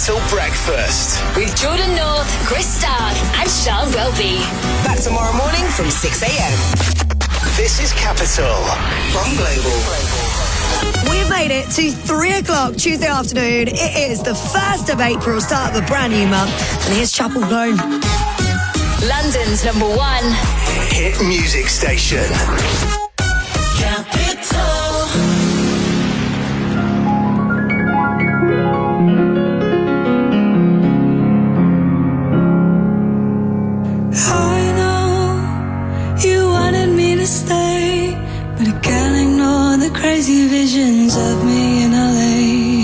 Capital Breakfast with Jordan North, Chris Stark and Sean Welby. Back tomorrow morning from 6 a.m. This is Capital from Global. We've made it to 3 o'clock Tuesday afternoon. It is the 1st of April, start of a brand new month. And here's Chapel Blown. London's number one hit music station. Capital. I know you wanted me to stay, but I can't ignore the crazy visions of me in LA.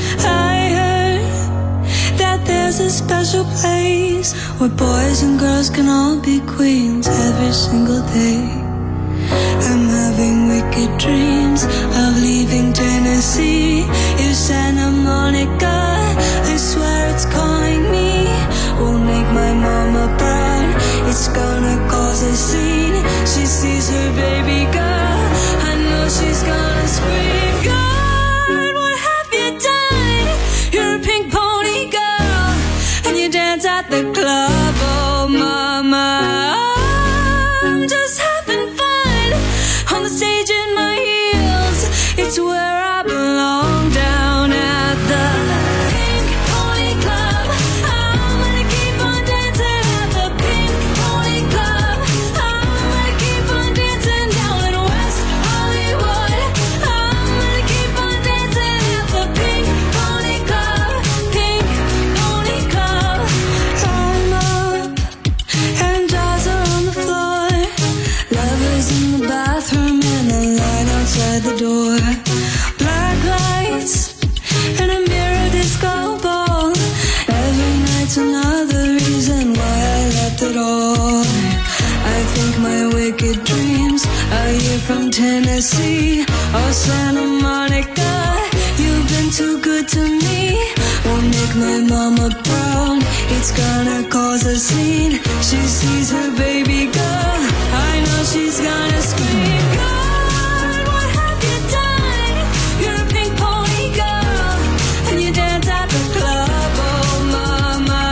I heard that there's a special place where boys and girls can all be queens every single day. I'm having wicked dreams of leaving Tennessee. If Santa Monica, I swear it's calling me, will make my mama proud. It's gonna cause a scene. She sees her baby girl, I know she's gonna scream. God, what have you done? You're a pink pony girl, and you dance at the club. Oh mama, I'm just having fun on the stage in my heels. It's where I belong, down at the Pink Pony Club. I'm gonna keep on dancing at the Pink Pony Club. I'm gonna keep on dancing down in West Hollywood. I'm gonna keep on dancing at the Pink Pony Club. Pink Pony Club. I'm up and jaws are on the floor. Lovers in the bathroom and the light outside the door. Black lights and a mirror disco ball. Every night's another reason why I left it all. I think my wicked dreams are here from Tennessee or Santa Monica. You've been too good to me, won't make my mama proud. It's gonna cause a scene. She sees her baby girl, I know she's gonna scream. God, what have you done? You're a pink pony girl, and you dance at the club. Oh mama,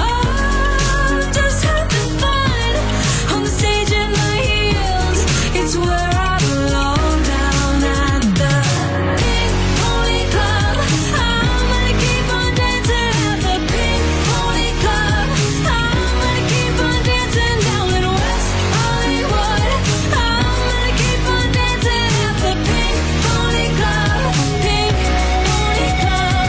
I'm just having fun on the stage in my heels. It's where I belong, down at the Pink Pony Club. I'm gonna keep on dancing at the Pink Pony Club. I'm gonna keep on dancing down in West Hollywood. I'm gonna keep on dancing at the Pink Pony Club. Pink Pony Club.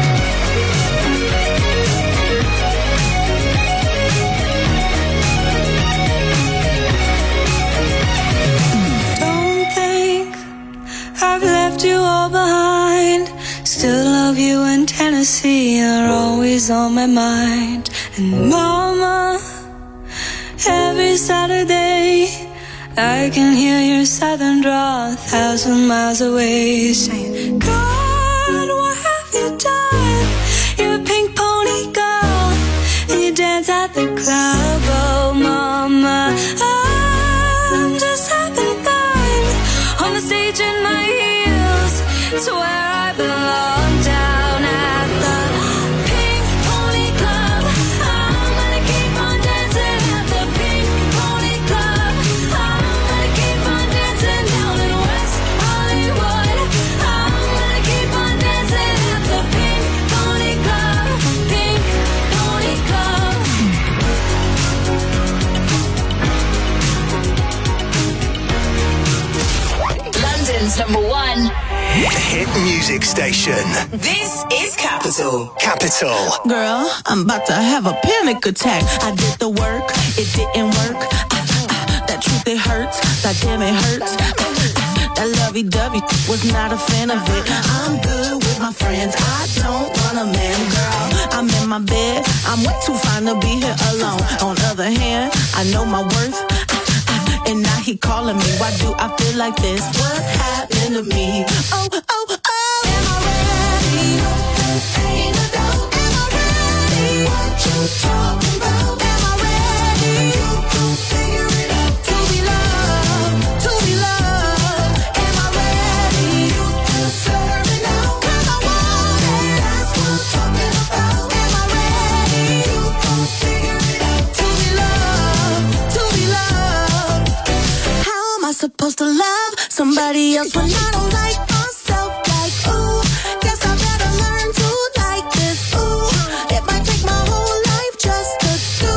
Don't think I've left you all behind. Still love you in Tennessee, you're always on my mind. And mama, every Saturday I can hear your southern drawl 1,000 miles away, saying, God, what have you done? You're a pink pony girl, and you dance at the club. Oh mama, I'm just having fun on the stage in my heels. It's where I belong, down at the Pink Pony Club. I'm gonna keep on dancing at the Pink Pony Club. I'm gonna keep on dancing down in West Hollywood. I'm gonna keep on dancing at the Pink Pony Club. Pink Pony Club. London's number one Hit music station. This is Capital. Capital. Girl, I'm about to have a panic attack. I did the work, it didn't work. That truth, it hurts. That damn, it hurts. That lovey-dovey was not a fan of it. I'm good with my friends. I don't want a man, girl. I'm in my bed. I'm way too fine to be here alone. On the other hand, I know my worth. And now he calling me. Why do I feel like this? What's happened to me? Oh, oh, oh. Am I ready? Ain't no doubt. Am I ready? What you talking about? Am I ready? Figure it out. To be loved. To be loved. Am I ready? You deserve it now. 'Cause I want it. That's what I'm talking about. everybody else when I don't like myself. Like, ooh, guess I better learn to like this. Ooh, it might take my whole life just to do.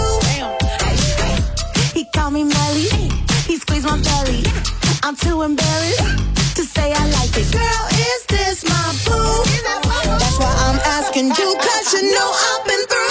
He called me Melly, he squeezed my belly. I'm too embarrassed to say I like it. Girl, is this my boo? That's why I'm asking you, 'cause you know I've been through.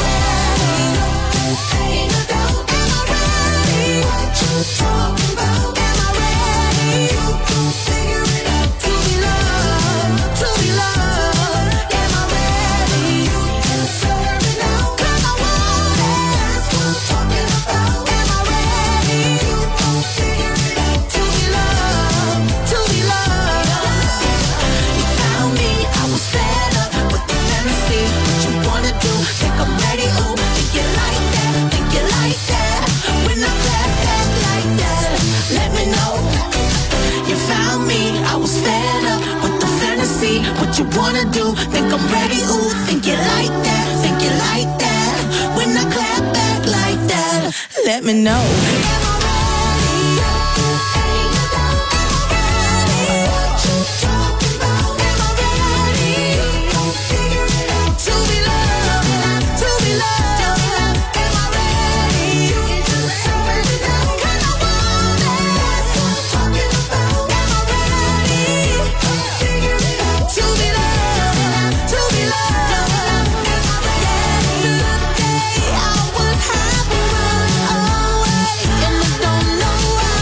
Talking about, am I ready to figure it out, to be loved, to be loved? Am I ready to serve it now? 'Cause I want it, that's what I'm talking about. Am I ready to figure it out, to be loved, to be loved? You found me, I was fed up with the fantasy. What you wanna do? Think I'm ready? Ooh, think you like that? Think you like that? When I clap back like that, let me know. You found me, I was fed up with the fantasy. What you wanna do? Think I'm ready? Ooh, think you like that? Think you like that? When I clap back like that, let me know. Am I ready? Ain't no doubt. Am I ready? What you talking about? Am I ready? Don't figure it out. To be loved, to be loved. Am I ready? To serve it now? 'Cause I want it. That's what I'm talking about. Am I ready? Don't figure it out. To be loved, to be loved. Am I ready? Yesterday I would have run away, and I don't know why.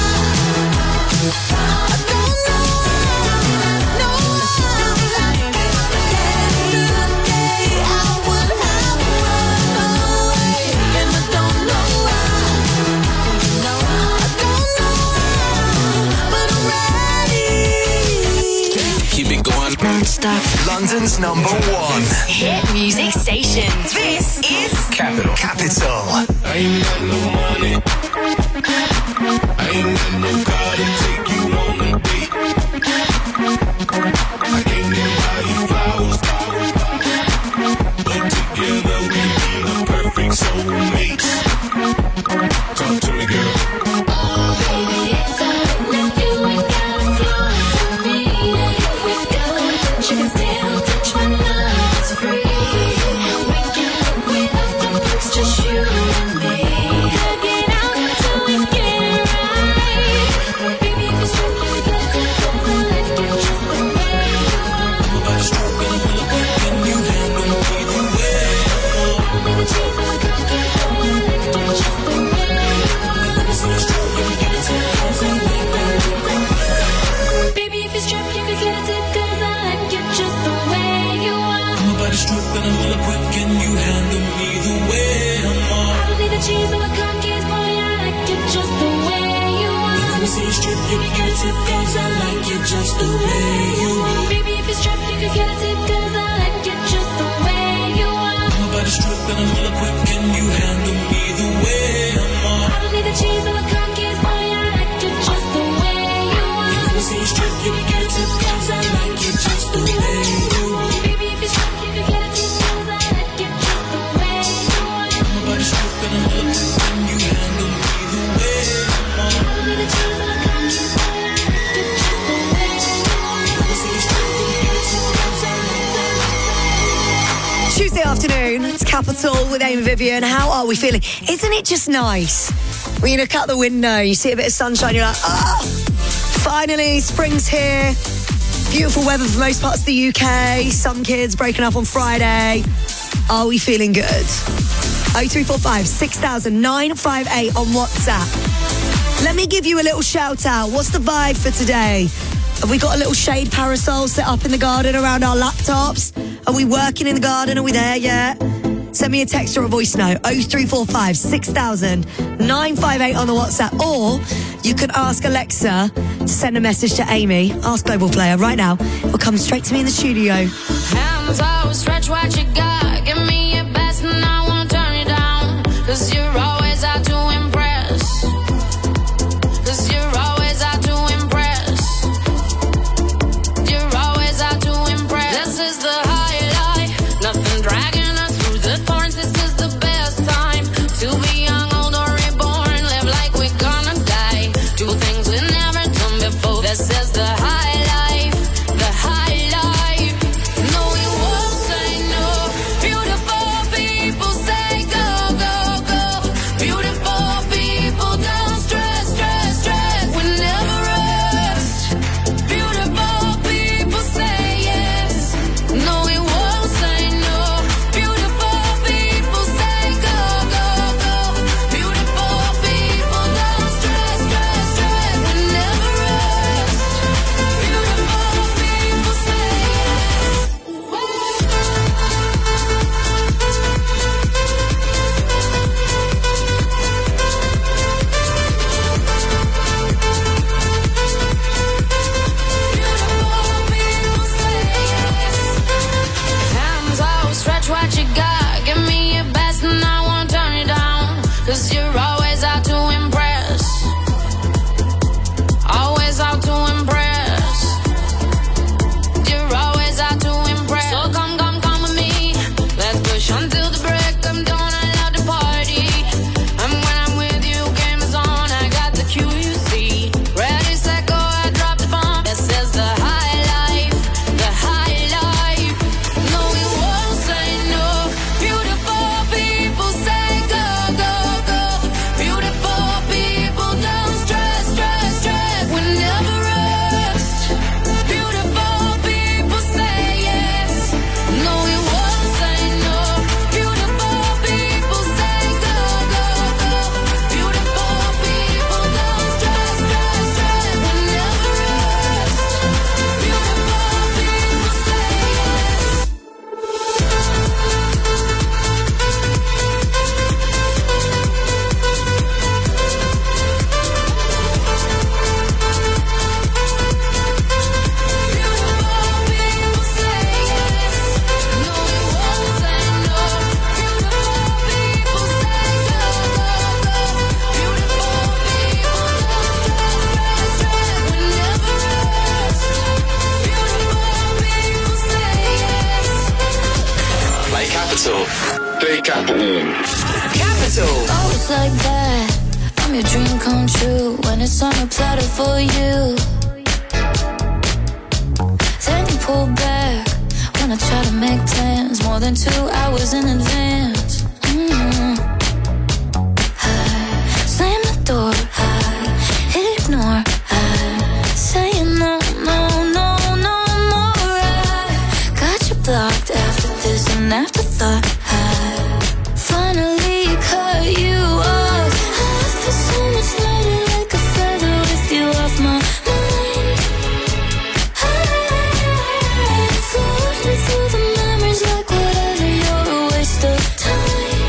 I don't know why. No why. Yesterday I would have run away, and I don't know why. No, I don't know why, but I'm ready. Keep it going. Non-stop. London's number one. Hit music station. This is Capital. Capital. I ain't got no money. I ain't got no car to take you on a date. I can't even buy you flowers. But together we be the perfect soulmates. Talk to me, girl. Just you and me. Get out till we get it right. Baby, if it's true, you got to go and let you just the way you are. I'm about to stroke and I'm gonna quick and you handle me the way. Only the cheese on the cookie, go and let you just the way you are. Let me see you stroke and get it to the cause and we Baby, if it's true, you can get it to cause I like you just the way you are. I'm about to stroke and I'm gonna quick and you handle me the way I'm on. I don't need the cheese on the cookies, boy, I like you just the way you are. Let me see you strip, you can get it to cause I like you just the way you are. Baby, if it's true, you can get it to cause I like you just the way you are. I'm about to strip and I'm gonna quick and you handle me the way I'm on. I don't need the cheese on the cookies, boy, I like you just the way you are. Let me see you strip, you can get it to cause I like you just the way you are. Baby, if it's true, you can get it to cause I like you just the way you are. I'm about to strip and I'm gonna quick and you handle me the way I'm on. I don't need the cheese on the cookies, boy, I like you just the way you are. Let me see you strip, you can get it to cause I like that. Tuesday afternoon, it's Capital with Amy Vivian. How are we feeling? Isn't it just nice? When you look out the window, you see a bit of sunshine, you're like, oh, finally, spring's here. Beautiful weather for most parts of the UK. Some kids breaking up on Friday. Are we feeling good? 0345 6000 958 on WhatsApp. Let me give you a little shout out. What's the vibe for today? Have we got a little shade parasol set up in the garden around our laptops? Are we working in the garden? Are we there yet? Send me a text or a voice note, 0345 6000 958 on the WhatsApp. Or you can ask Alexa to send a message to Amy. Ask Global Player right now. It'll come straight to me in the studio. Hands always stretch what you got. Give me your best and I won't turn it down. 'Cause you're always out to impress. 'Cause you're always out to impress. You're always out to impress. This is the highlight. Nothing dragging us through the thorns. This is the best time to be young, old or reborn. Live like we're gonna die. Do things we've never done before. This is the Capital. Play Capital. Capital. Oh, it's like that. I'm your dream come true when it's on a platter for you. Then you pull back when I try to make plans more than 2 hours in advance. I slam the door, I ignore, I say no, no, no, no more. I got you blocked after this and afterthought. I finally cut you off. I feel so much lighter like a feather with you off my mind. I'm floating through the memories like whatever, you're a waste of time.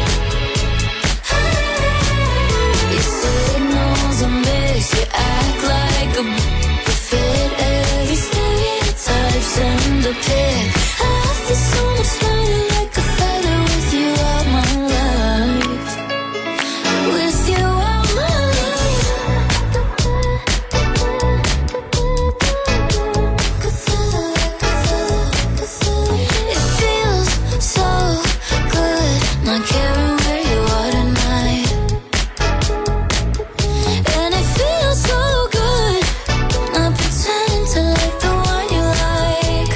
You signals a mix, you act like a fit every stereotype, send a pic. I feel so much lighter like a feather with you out my life. With you out my life. It feels so good not caring where you are tonight. And it feels so good not pretending to like the one you like.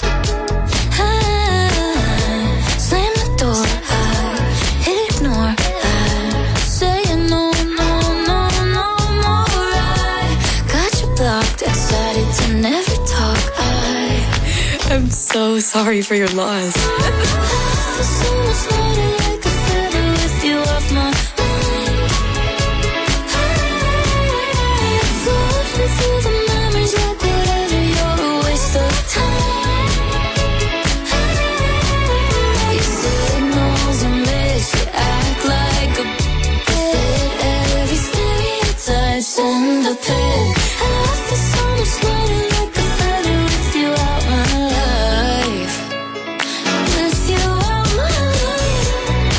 I slam the door, I ignore, I say no, no, no, no more. I got you blocked, excited to never talk. I'm so sorry for your loss. I feel so much lighter like a feather with you off my mind. I'm floating through the memories like whatever, you're a waste of time. Your signals a mix, you act like a fit every stereotype, send a pic. I feel so much lighter like a feather with you out my life. With you out my life.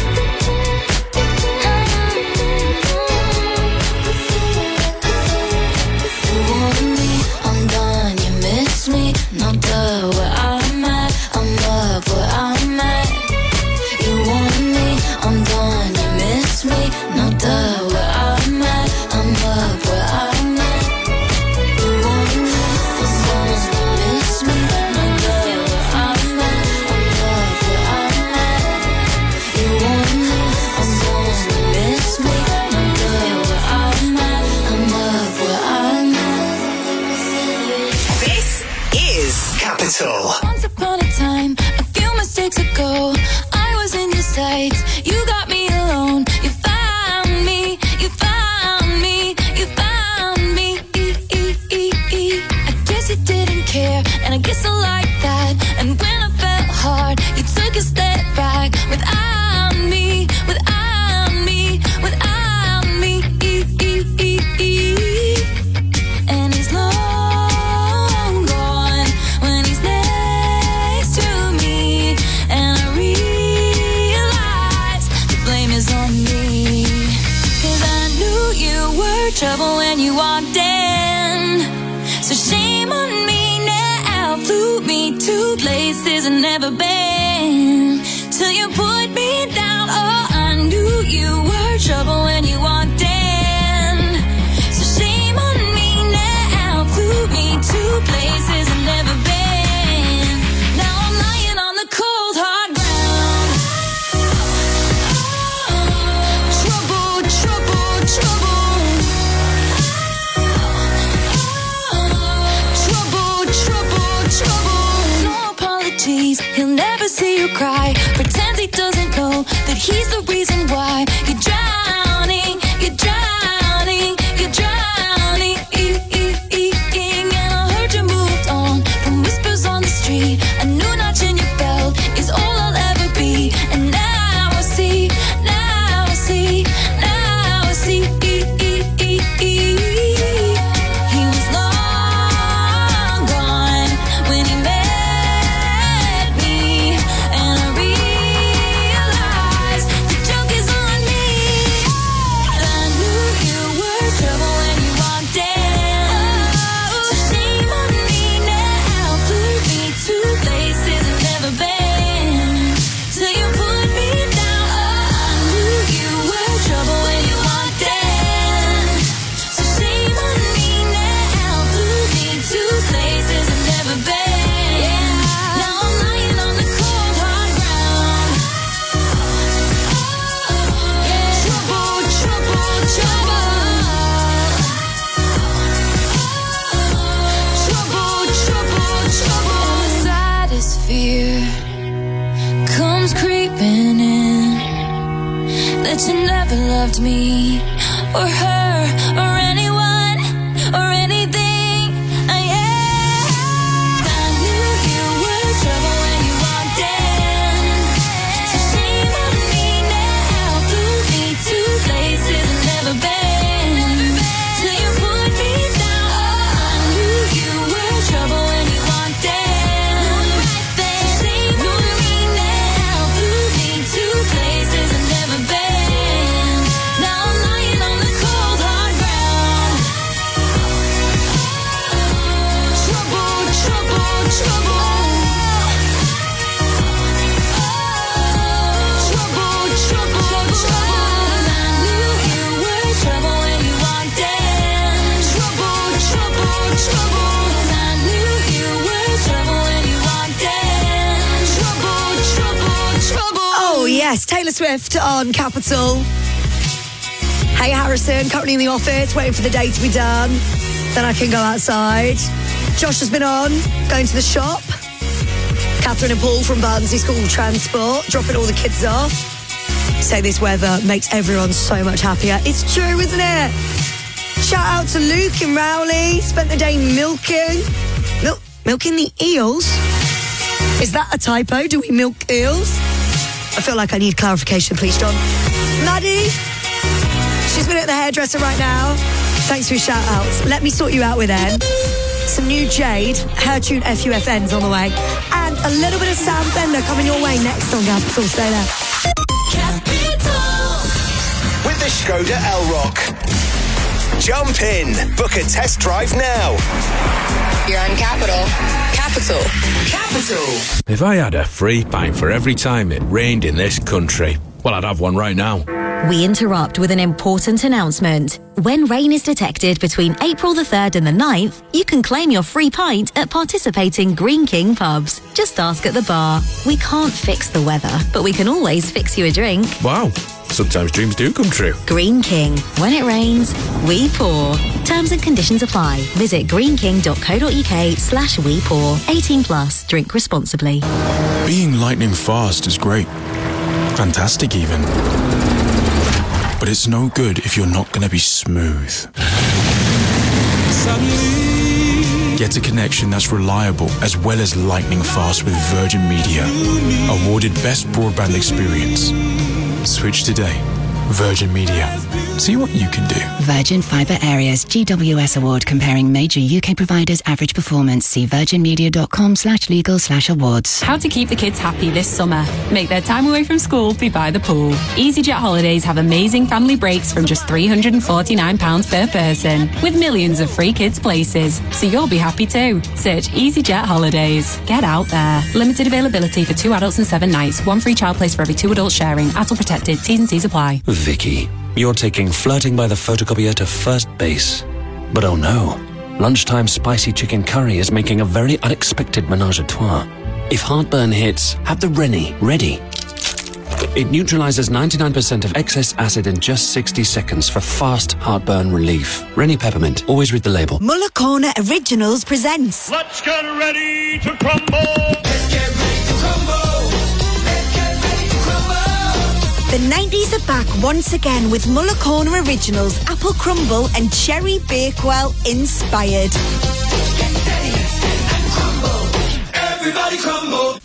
You want me, I'm done, you miss me, no duh, where I'm at, I'm up where I'm at. You want me, I'm done, you miss me, no duh, where I'm at, I'm up where I'm at. You want me, I'm done, you miss me, no duh, where I'm at, I'm up where I'm at. You want me, I'm done, you miss me, no duh, where I'm at, I'm up where I'm at. This is Capital. Once upon a time, a few mistakes ago, I was in your sights. You got me alone. You found me. You found me. You found me. I guess you didn't care, and I guess I like that. And when I felt hard, you took a step back. Without me, without me, without me. And he's long gone when he's next to me. And I realize the blame is on me. 'Cause I knew you were trouble when you walked in. So shame on me now. Flew me to places I've never been. Till you put me down. Oh, I knew you were trouble when you walked in. So shame on me now. Flew me to places I've never been. Now I'm lying on the cold hard ground. Trouble, trouble, trouble. Trouble, trouble, trouble. No apologies, he'll never see you cry. Pretends he doesn't know that he's the reason why you're drowning, you're drowning, you're drowning. And I heard you moved on from whispers on the street. A new notch in your belt is all I'll ever be. And now I see, now I see, now I see. He was long gone when he met me. And I realized that you never loved me or her or anyone or anything. I knew you were trouble when you walked in. So shame on me now. Flew me to places I've never been. Till you put me down. I knew you were trouble when you walked in. So shame on me now. Flew me to places I've never been. Now I'm lying on the cold hard ground. Trouble, trouble, trouble. Trouble, trouble, trouble. I knew you were trouble when you walked in. Trouble, trouble, trouble. I knew you were trouble when you walked in. Trouble, trouble, trouble. Oh, yes, Taylor Swift on Capital. Hey, Harrison, currently in the office, waiting for the day to be done. Then I can go outside. Josh has been on, going to the shop. Catherine and Paul from Barnsley School Transport, dropping all the kids off. Say this weather makes everyone so much happier. It's true, isn't it? Shout out to Luke in Rowley. Spent the day milking. Milking the eels? Is that a typo? Do we milk eels? I feel like I need clarification, please, John. Maddie, she's been at the hairdresser right now. Thanks for your shout outs. Let me sort you out with them. Some new Jade, her tune FUFN's on the way. And a little bit of Sam Fender coming your way next on Capital. Stay there. With the Skoda Elrock. Jump in. Book a test drive now. You're on Capital. Capital. Capital. If I had a free pint for every time it rained in this country, well, I'd have one right now. We interrupt with an important announcement. When rain is detected between April the 3rd and the 9th, you can claim your free pint at participating Green King pubs. Just ask at the bar. We can't fix the weather, but we can always fix you a drink. Wow, sometimes dreams do come true. Green King. When it rains, we pour. Terms and conditions apply. Visit greenking.co.uk/we pour. 18 plus. Drink responsibly. Being lightning fast is great. Fantastic even. But it's no good if you're not going to be smooth. Get a connection that's reliable as well as lightning fast with Virgin Media. Awarded Best Broadband Experience. Switch today. Virgin Media. See what you can do. Virgin Fibre Areas GWS Award comparing major UK providers' average performance. See virginmedia.com/legal/awards. How to keep the kids happy this summer. Make their time away from school be by the pool. EasyJet Holidays have amazing family breaks from just £349 per person, with millions of free kids places. So you'll be happy too. Search EasyJet Holidays. Get out there. Limited availability for 2 adults and 7 nights. 1 free child place for every 2 adults sharing. ATOL protected. T's and C's apply. Vicky, you're taking flirting by the photocopier to first base. But oh no, lunchtime spicy chicken curry is making a very unexpected menage a trois. If heartburn hits, have the Rennie ready. It neutralizes 99% of excess acid in just 60 seconds for fast heartburn relief. Rennie Peppermint, always read the label. Muller Corner Originals presents Let's get ready to crumble. Let's get ready to crumble. The 90s are back once again with Muller Corner Originals, Apple Crumble and Cherry Bakewell inspired. Get steady and crumble. Everybody crumble.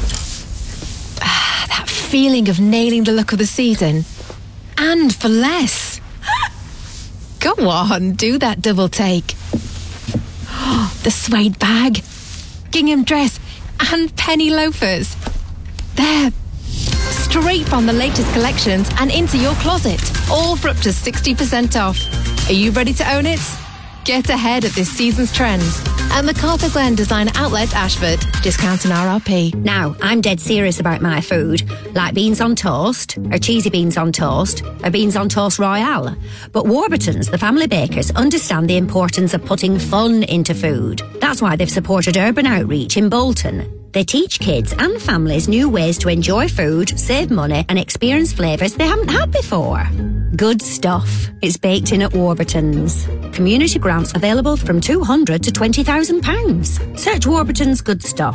That feeling of nailing the look of the season. And for less. Go on, do that double take. The suede bag, gingham dress and penny loafers. There. Straight from the latest collections and into your closet, all for up to 60% off. Are you ready to own it? Get ahead of this season's trends at MacArthur Glen Design Outlet, Ashford. Discount and RRP. Now, I'm dead serious about my food, like beans on toast, or cheesy beans on toast, or beans on toast royale. But Warburton's, the family bakers, understand the importance of putting fun into food. That's why they've supported Urban Outreach in Bolton. They teach kids and families new ways to enjoy food, save money, and experience flavours they haven't had before. Good stuff. It's baked in at Warburton's. Community grants available from £200 to £20,000. Search Warburton's Good Stuff.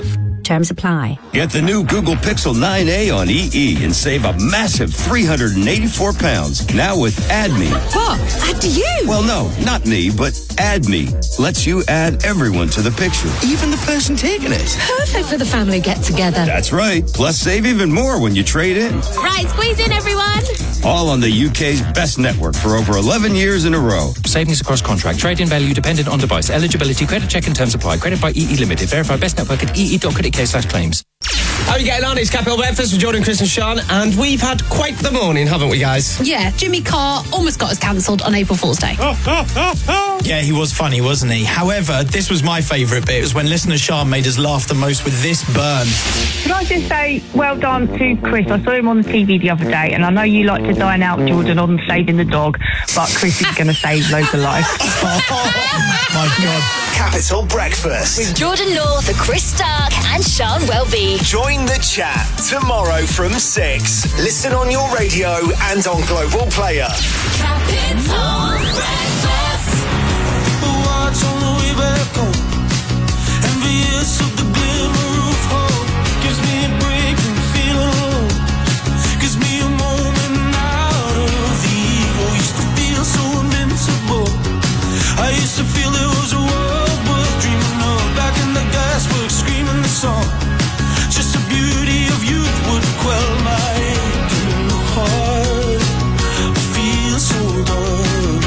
Terms apply. Get the new Google Pixel 9a on EE and save a massive £384. Now with Add Me. What? Add you? Well, no, not me, but Add Me lets you add everyone to the picture, even the person taking it. Perfect for the family get-together. That's right. Plus, save even more when you trade in. Right, squeeze in, everyone. All on the UK's best network for over 11 years in a row. Savings across contract. Trade-in value dependent on device. Eligibility. Credit check and terms apply. Credit by EE Limited. Verify best network at ee.co.uk/claims. How are you getting on? It's Capital Breakfast with Jordan, Chris and Sean, and we've had quite the morning, haven't we, guys? Yeah, Jimmy Carr almost got us cancelled on April Fool's Day. Yeah, he was funny, wasn't he? However, this was my favourite bit. It was when listener Sean made us laugh the most with this burn. Can I just say well done to Chris? I saw him on the TV the other day, and I know you like to dine out, Jordan, on saving the dog, but Chris is going to save loads of lives. Oh, my God. Capital Breakfast. With Jordan North, Chris Stark and Sean Welby. Join the chat tomorrow from 6. Listen on your radio and on Global Player. Capital Breakfast. Watch on the way back home. Envious of the glimmer of hope. Gives me a break from feeling alone. Gives me a moment out of the evil. Used to feel so invincible. I used to feel there was a world worth dreaming of. Back in the gasworks, screaming the song. Just the beauty of youth would quell my aching heart. I feel so good.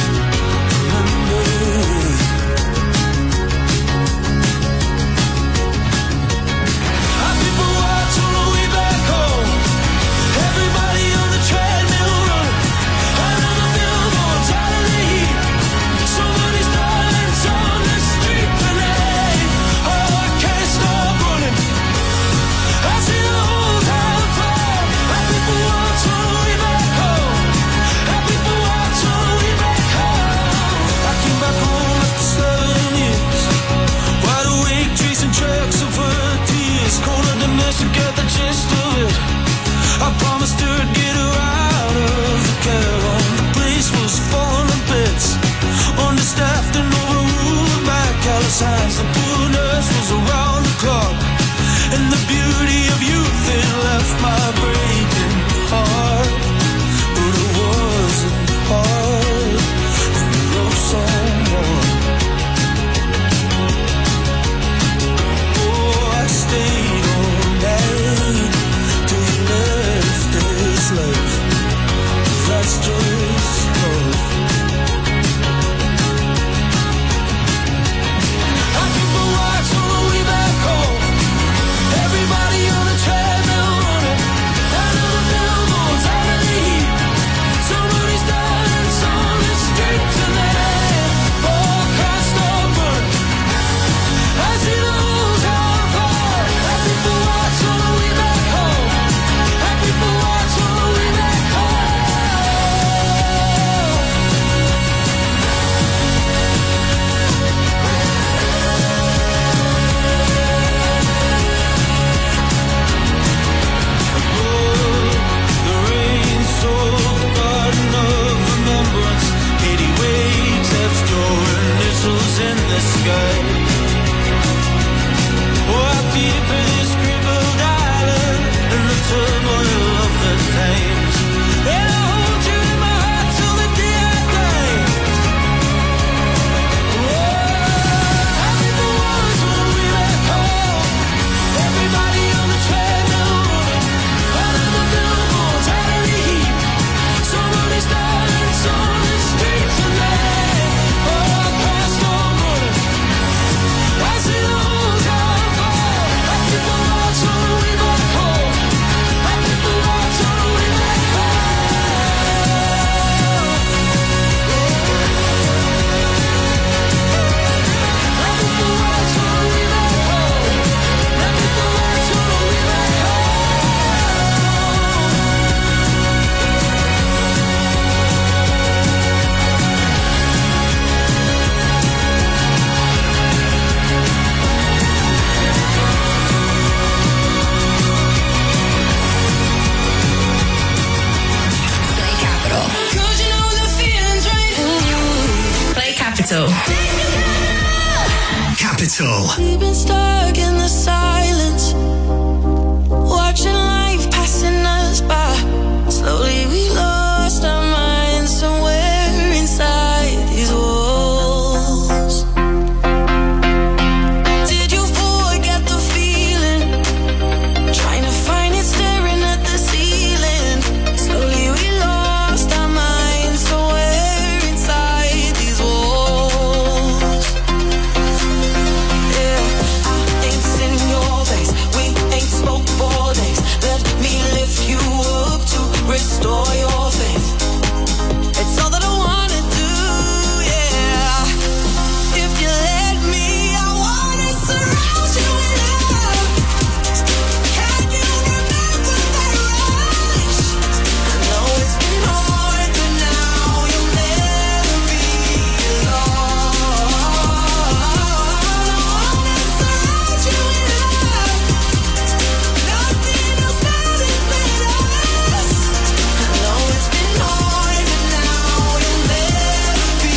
Our people watch on the way back home. Everybody on the treadmill running. Another billboard's out of the heat. Somebody's darling's on the street tonight. Oh, I can't stop running. I see the whole town fall. Our people watch on the way back home. Our people watch on the way back home. I came back home after 7 years. Wide awake, chasing tracks of her tears. Colder than this, to get the gist of it. I promised her I'd get her out of the caravan. The place was falling to bits. Understaffed and overruled by callous hands. The poor nurse was around the clock. And the beauty of youth, it left my breaking heart. But it wasn't hard when you love someone. Oh, I stayed all night till you left this life. That's just love. Our people watch on the way back home. Everybody on the treadmill running. Another billboard's out of the heat. Somebody's dying on the street tonight. Oh, I can't stop running. I see the whole town fall. Our people watch on the way back home. Our people watch on the way back home. The rain sold the garden of remembrance. 80 waves etched your initials in the sky. Oh, I feel for this crippled island and the turmoil of the times. And I hold you in my heart till the day I die. Oh, our people watch on the way back home. Everybody on the treadmill running. Another billboard's out of the heat. Somebody's darling's on the street tonight. Oh, I can't stop running. I see the whole town fall. Our people watch on the way back home. Our people watch on the way back home. Our people watch on the way back home. Our people watch on the way back Play Capital. 'Cause you know the feeling's right. Play Capital. Capital. We've been stuck in the silence, watching life passing us by. Slowly we lost our minds somewhere inside these walls. Did you forget the feeling? Trying to find it staring at the ceiling. Slowly we lost our minds somewhere inside these walls. Yeah, I ain't seen your face. We ain't spoke for days. Let me lift you up to restore your faith. It's all that I wanna do, yeah. If you let me, I wanna surround you with love. Can you remember that rush? I know it's been hard, but now you'll never be alone. I wanna surround you with love. Nothing else matters but us. I know it's been hard, but now you'll never be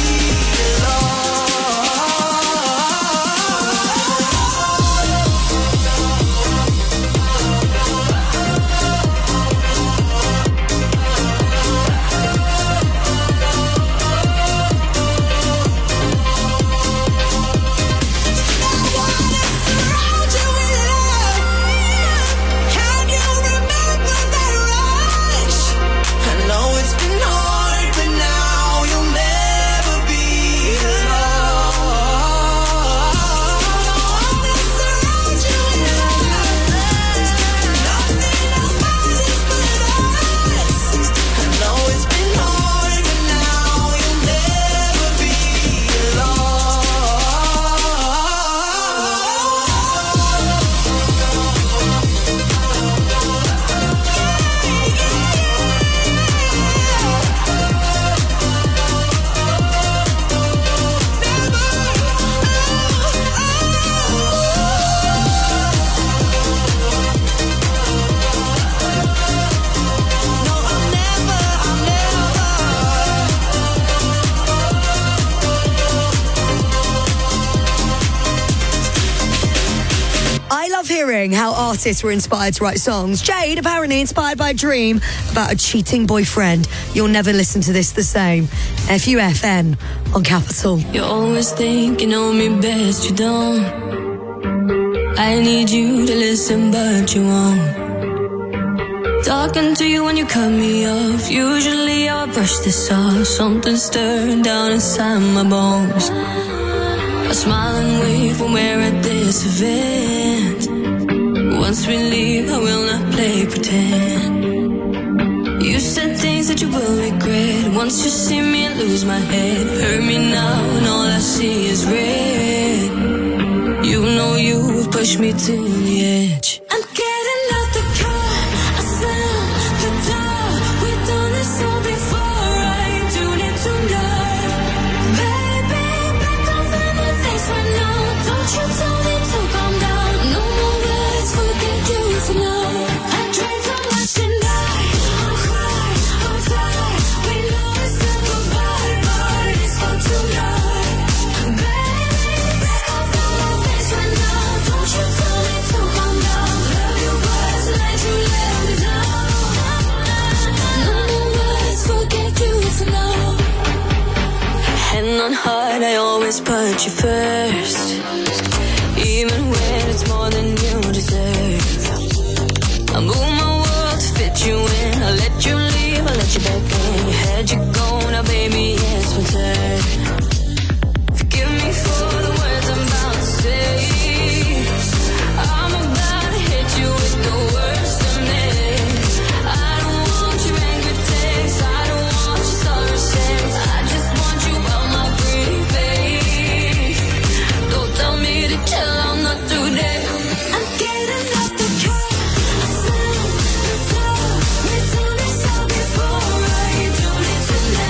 surround you with love. Can you remember that rush? I know it's been hard, but now you'll never be alone. I wanna surround you with love. Nothing else matters but us. I know it's been hard, but now you'll never be alone. I love hearing how artists were inspired to write songs. Jade, apparently inspired by a dream about a cheating boyfriend. You'll never listen to this the same. FUFN on Capital. You always think you know me best, you don't. I need you to listen, but you won't. Talking to you when you cut me off. Usually I brush this off. Something stirring down inside my bones. I smile and wave when we're at this event. Once we leave, I will not play pretend. You said things that you will regret. Once you see me, I lose my head. Hurt me now, and all I see is red. You know you've pushed me to the edge. I'm getting out the car, I slam the door. We've done this all before, I do need to know. Baby, back off in my face right now. Don't you tell me to calm down. No more words, forget you for now. I drank so much tonight. I'm cry, I'm tired. We know it's not goodbye, but it's for tonight. Baby, back off in my face right now. Don't you tell me to calm down. Love your words, let you let me down. No more words, forget you for now. Hand on heart, I always put you first. Even when it's more than you deserve. I move my world to fit you in. I let you leave, I let you back in. You had you go, now baby, it's my turn. Forgive me for the words I'm about to say. I'm about to hit you with the worst of me. I don't want your angry texts, I don't want your sorry sex. I just want you on my pretty face. Don't tell me to chill, I'm not today. I'm getting out the car, I slam the door. We've done this all before, I do need to know.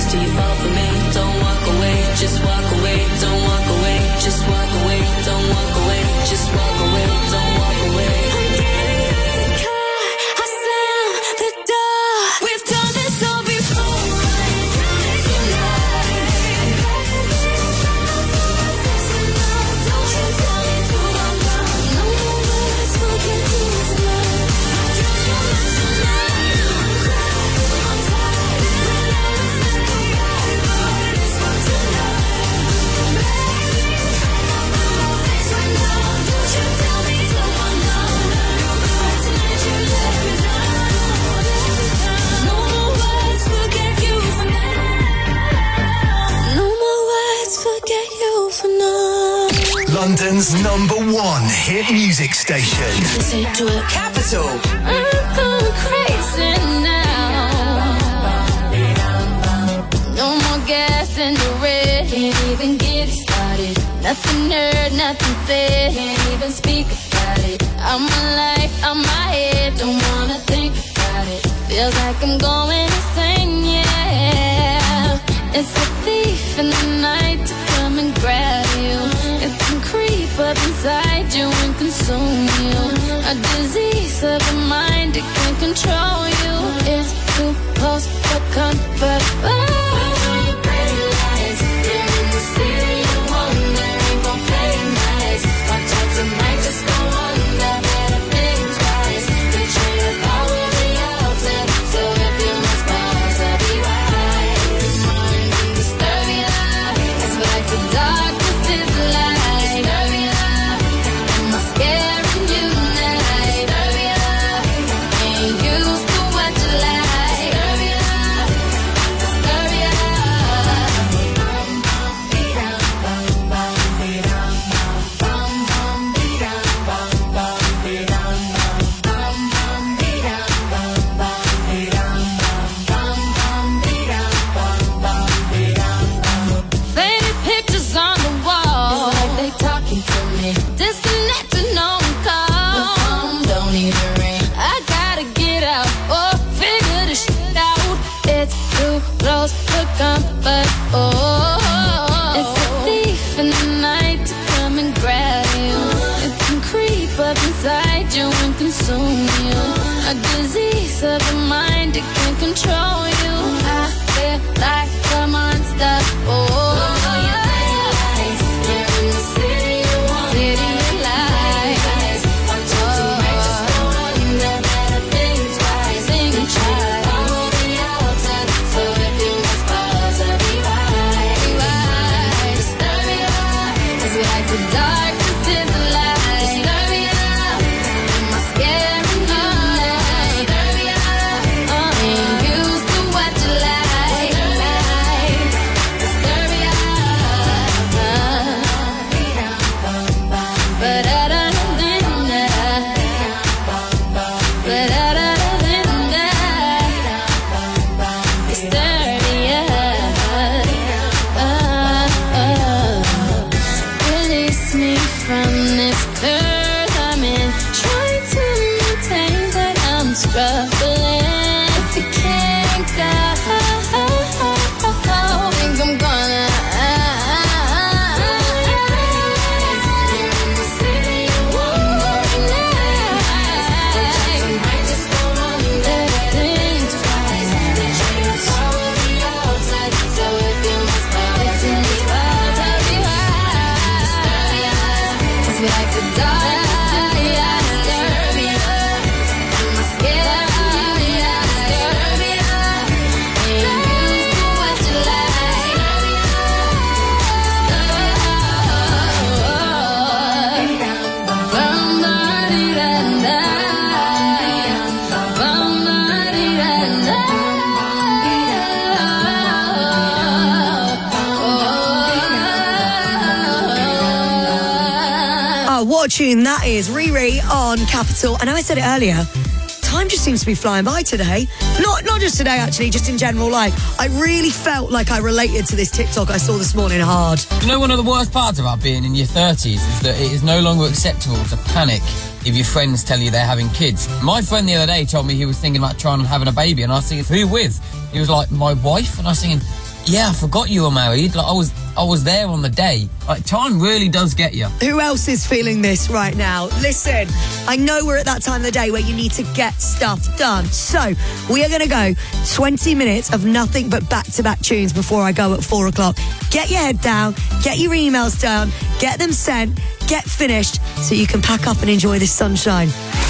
till you fall for me. Don't walk away, just walk away. Don't walk away, just walk away. Don't walk away, just walk away. Don't walk away. I'm getting out the car, I slam the door. We've done this all before. Don't you tell me to run down. No more words will get you tonight. London's #1 hit music station. Capital. I'm going crazy now. No more gas in the red. Can't even get it started. Nothing heard, nothing said. Can't even speak about it. I'm my life, I'm my head. Don't wanna think about it. Feels like I'm going insane, yeah. It's a thief in the night to come and grab you. It can creep up inside you and consume you. A disease of the mind, it can control you. It's too close for comfort. Pretty lights, you're in the city, you're wondering, gon' play nice. Watch out tonight, just go under, better think twice. The train of thought will be altered, so if you must pause, I'll be wise. Mind and disturb your life, it's like the darkness is the light. Disturb your life, am I scaring you now? Disturb your life, ain't used to what you like. Disturb your life, disturb your life. Bum bum be-dum, bum bum be-dum, bum bum be-dum, bum bum be-dum, bum bum be-dum, bum bum be-dum, bum bum be-dum, bum bum be-dum. Faded pictures on the wall, it's like they talking to me. Disconnected, no call. The phone don't even ring. I gotta get out or figure this shit out. It's too close for comfort. Oh, it's a thief in the night to come and grab you. It can creep up inside you and consume you. A disease of the mind, it can control you. I feel like a monster. Oh. Release me from this curse I'm in. Trying to maintain, but I'm struggling. If you can't go, think I'm gonna. Like the dark, What a tune that is. Riri on Capital. I know I said it earlier. Time just seems to be flying by today. Not just today, actually, just in general life. I really felt like I related to this TikTok I saw this morning hard. You know, one of the worst parts about being in your 30s is that it is no longer acceptable to panic if your friends tell you they're having kids. My friend the other day told me he was thinking about trying and having a baby, and I was thinking, who with? He was like, my wife? And I was thinking, Yeah, I forgot you were married. Like, I was there on the day. Like, time really does get you. Who else is feeling this right now? Listen, I know we're at that time of the day where you need to get stuff done. So, we are going to go 20 minutes of nothing but back-to-back tunes before I go at 4 o'clock. Get your head down, get your emails done, get them sent, get finished so you can pack up and enjoy this sunshine.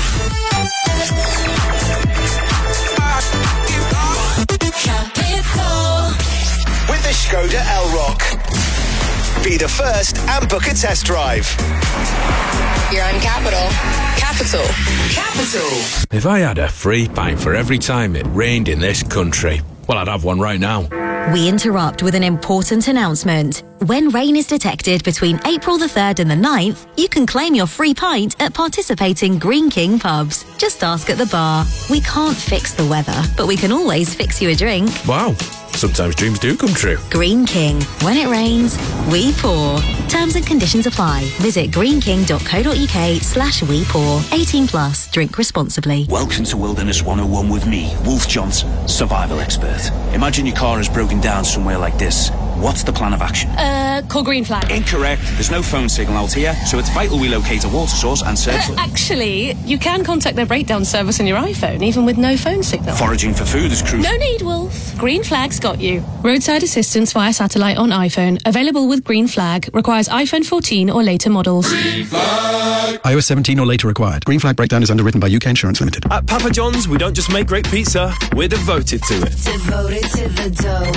With the Skoda Elrock. Be the first and book a test drive. You're on Capital. Capital. If I had a free pint for every time it rained in this country, well, I'd have one right now. We interrupt with an important announcement. When rain is detected between April the 3rd and the 9th, you can claim your free pint at participating Green King pubs. Just ask at the bar. We can't fix the weather, but we can always fix you a drink. Wow, sometimes dreams do come true. Green King. When it rains, we pour. Terms and conditions apply. Visit greenking.co.uk/we pour. 18 plus. Drink responsibly. Welcome to Wilderness 101 with me, Wolf Johnson, survival expert. Imagine your car has broken down somewhere like this. What's the plan of action? Call Green Flag. Incorrect. There's no phone signal out here, so it's vital we locate a water source and search for... Actually, you can contact their breakdown service on your iPhone, even with no phone signal. Foraging for food is crucial. No need, Wolf. Green Flag's got you. Roadside assistance via satellite on iPhone. Available with Green Flag. Requires iPhone 14 or later models. Green Flag. iOS 17 or later required. Green Flag breakdown is underwritten by UK Insurance Limited. At Papa John's, we don't just make great pizza, we're devoted to it. Devoted to the dough.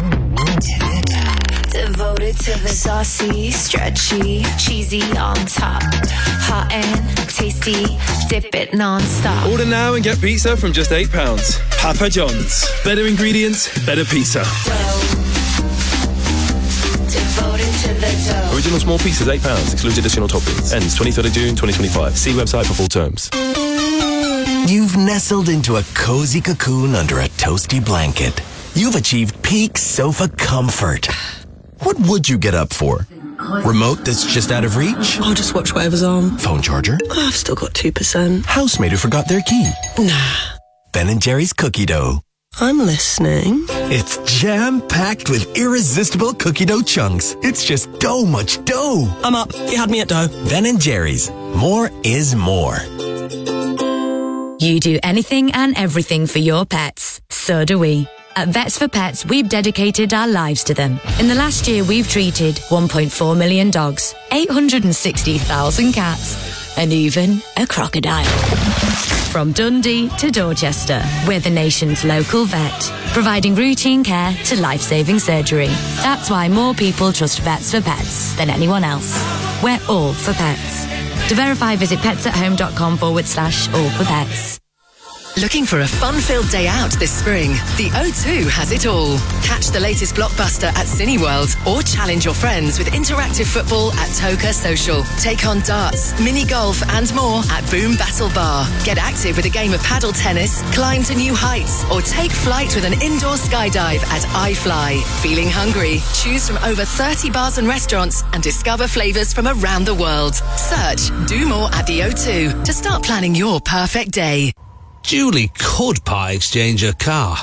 Devoted to the saucy, stretchy, cheesy on top. Hot and tasty, dip it non-stop. Order now and get pizza from just £8. Papa John's. Better ingredients, better pizza. Devoted to the dough. Original small pizzas, £8. Excludes additional toppings. Ends 23rd of June 2025. See website for full terms. You've nestled into a cozy cocoon under a toasty blanket. You've achieved peak sofa comfort. What would you get up for? Remote that's just out of reach? I'll just watch whatever's on. Phone charger? I've still got 2%. Housemate who forgot their key? Nah. Ben & Jerry's cookie dough. I'm listening. It's jam-packed with irresistible cookie dough chunks. It's just dough much dough. I'm up. You had me at dough. Ben & Jerry's. More is more. You do anything and everything for your pets. So do we. At Vets for Pets, we've dedicated our lives to them. In the last year, we've treated 1.4 million dogs, 860,000 cats, and even a crocodile. From Dundee to Dorchester, we're the nation's local vet, providing routine care to life-saving surgery. That's why more people trust Vets for Pets than anyone else. We're all for pets. To verify, visit petsathome.com/all for pets. Looking for a fun-filled day out this spring? The O2 has it all. Catch the latest blockbuster at Cineworld or challenge your friends with interactive football at Toka Social. Take on darts, mini golf and more at Boom Battle Bar. Get active with a game of paddle tennis, climb to new heights or take flight with an indoor skydive at iFly. Feeling hungry? Choose from over 30 bars and restaurants and discover flavours from around the world. Search Do More at the O2 to start planning your perfect day. Julie could part exchange her car.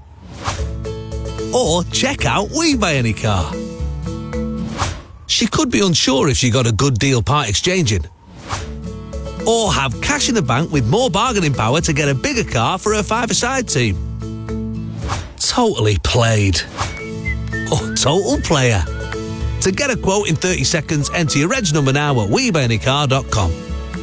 Or check out We Buy Any Car. She could be unsure if she got a good deal part exchanging. Or have cash in the bank with more bargaining power to get a bigger car for her five-a-side team. Totally played. Or total player. To get a quote in 30 seconds, enter your reg number now at WeBuyAnyCar.com.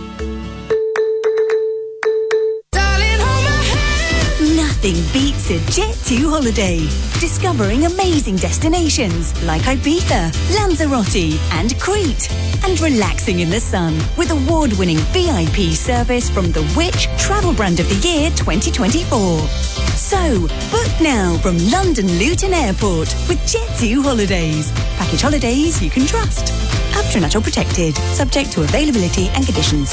Nothing beats a Jet2 holiday. Discovering amazing destinations like Ibiza, Lanzarote and Crete. And relaxing in the sun with award-winning VIP service from the Which Travel Brand of the Year 2024. So, book now from London Luton Airport with Jet2 Holidays. Package holidays you can trust. After protected. Subject to availability and conditions.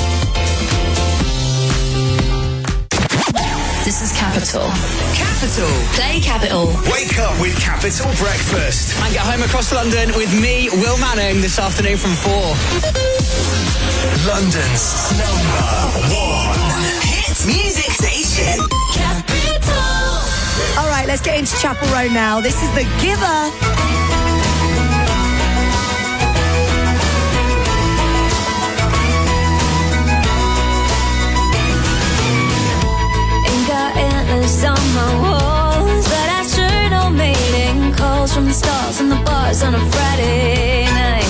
This is Capital. Capital. Play Capital. Wake up with Capital Breakfast. And get home across London with me, Will Manning, this afternoon from 4. London's #1 hit music station. All right, let's let's get into Chapel Row now. This is The Giver. On my walls, but I sure don't mating calls from the stars and the bars on a Friday night.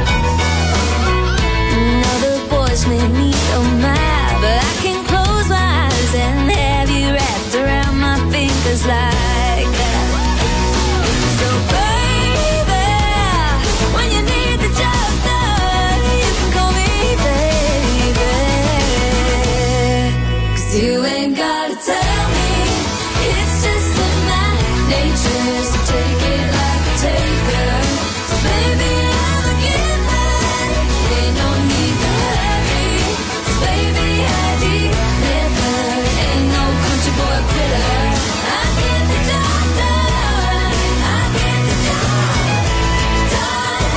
Now the boys made me so mad, but I can close my eyes and have you wrapped around my fingers like that. So baby, when you need the job done, you can call me baby, 'cause you ain't gotta tell me. It's just in my nature, so take it like a taker. So baby, I'm a giver. Ain't no need to hurry. So baby, I deliver. Ain't no country boy quitter. I get the job done. I get the job done.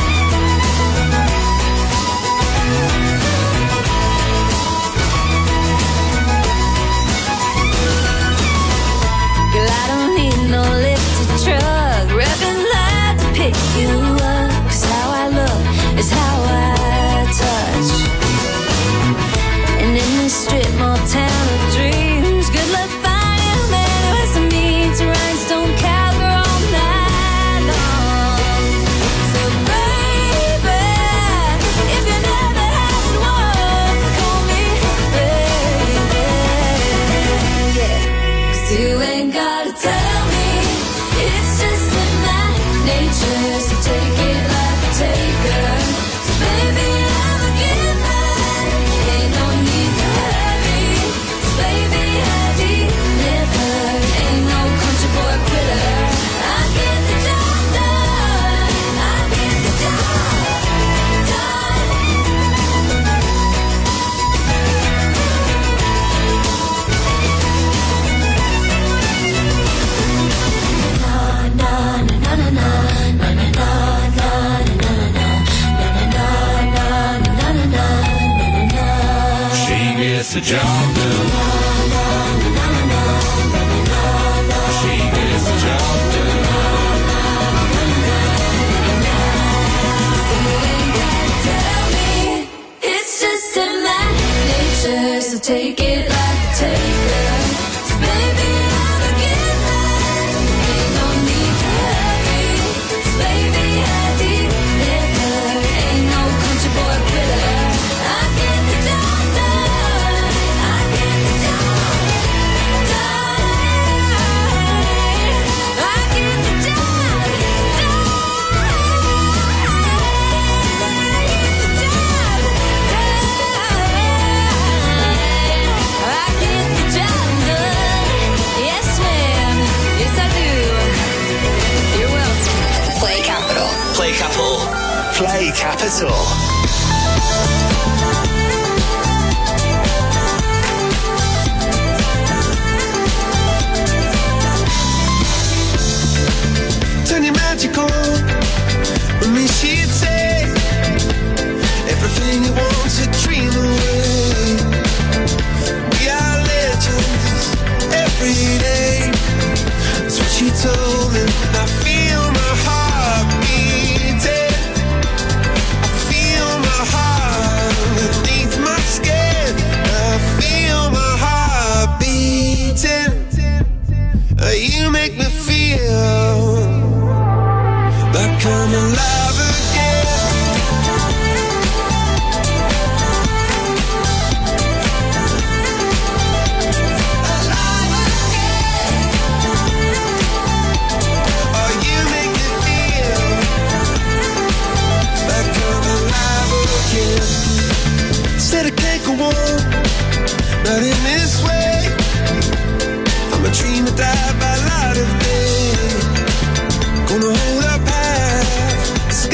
Girl, I don't need no lifted truck, revving loud to pick you up. 'Cause how I look is how I touch. And in this strip mall town of dreams, good luck finding a man who has to meet to rhinestone cowgirl all night long. So baby, if you never had one, call me baby, yeah. 'Cause you ain't gotta tell me, it's just in my nature, so take it like a taker. So baby, I'm a giver. Ain't no need to hurry. So baby, I deliver. Ain't no country boy quitter. I get the job done. I get the job done. She gets the job done. She gets the job done. Tell me, it's just in my nature, so take it like a taker. So baby, I'm a giver. Ain't no need to hurry. So baby, I deliver. Ain't no country boy quitter. I get the job done. I get the job done. I get the job done. I get the job done. Yes, ma'am. Yes, I do. You're welcome. Play Capital. Play Capital. Play Capital. Turn your magic on. With me, she'd say everything you want to dream away. We are legends every day. That's what she told me. I feel my heart beating. I feel my heart underneath my skin. I feel my heart beating. You make me feel like I'm alive again. Alive again. Oh, you make me feel like I'm alive again. Said I can't go on, not in this way. I'm a dream that died by light of day. Gonna hold up half the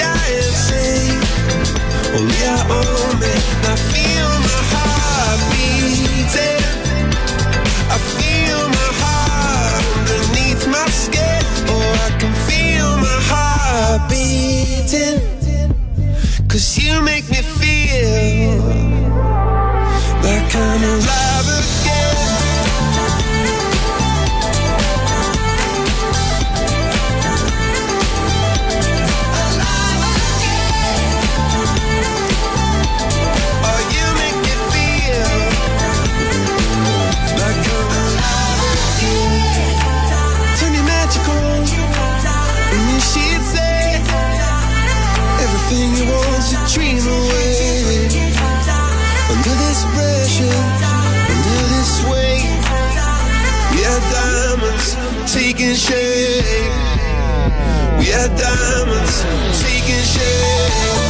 anything you want to dream away. Under this pressure, under this weight, we are diamonds taking shape. We are diamonds taking shape.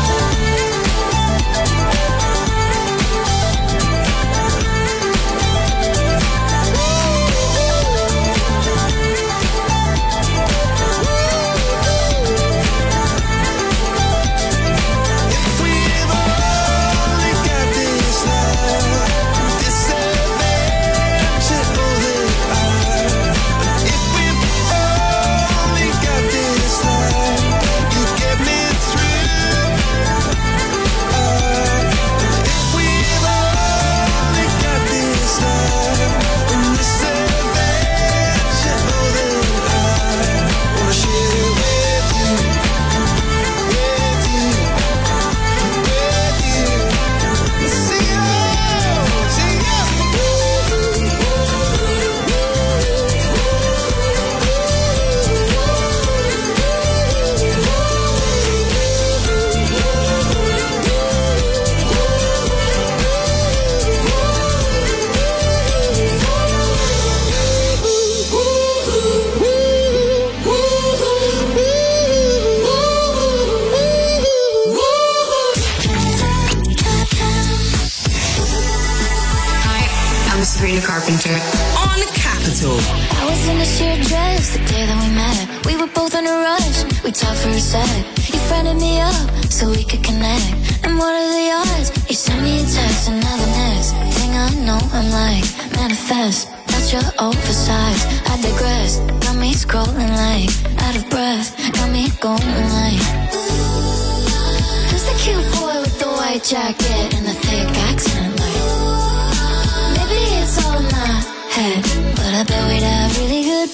Carpenter on the Capitol. I was in a sheer dress the day that we met. We were both in a rush. We talked for a sec. You friended me up so we could connect. And what are the odds? You sent me a text and now the next thing I know I'm like manifest. Not your oversized. I digress. Got me scrolling like out of breath. Got me going like. Who's the cute boy with the white jacket and the thick accent? Like. It's all in my head, but I bet we'd have really good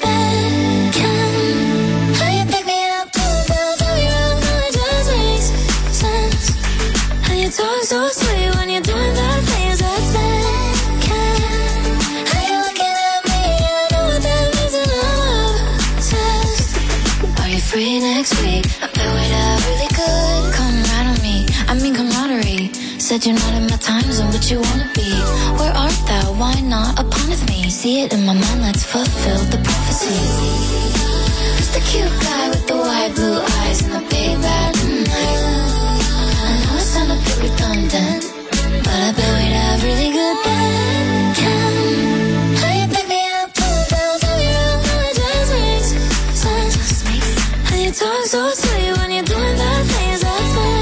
band. How you pick me up, pull down, tell me around, how it just makes sense. How you talk so sweet when you're doing that things that's bad. How you looking at me, I know what that means and I'm obsessed. Are you free next week? I bet we'd have really good. Come right on me, I mean camaraderie. Said you're not in my time zone, but you wanna be. Where art thou? Why not upon of me? See it in my mind, let's fulfill the prophecy. Who's the cute guy with the wide blue eyes and the big bad night? I know it sounds a bit redundant, but I bet we'd have really good band. How you pick me up, pull down, tell me around, how it just makes sense. How you talk so sweet when you're doing that things that's bad.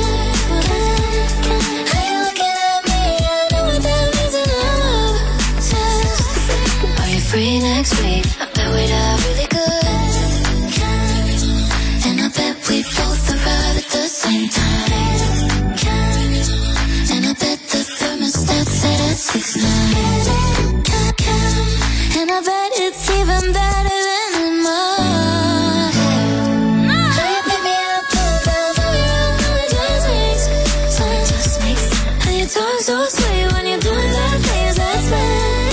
Free next week, I bet we'd have really good. And I bet we both arrive at the same time. And I bet the thermostat set at 6'9". And I bet it's even better than in my head. How you pick me up, pull down, tell me around, how it just makes sense. How you talk so sweet when you're doing that things that's bad.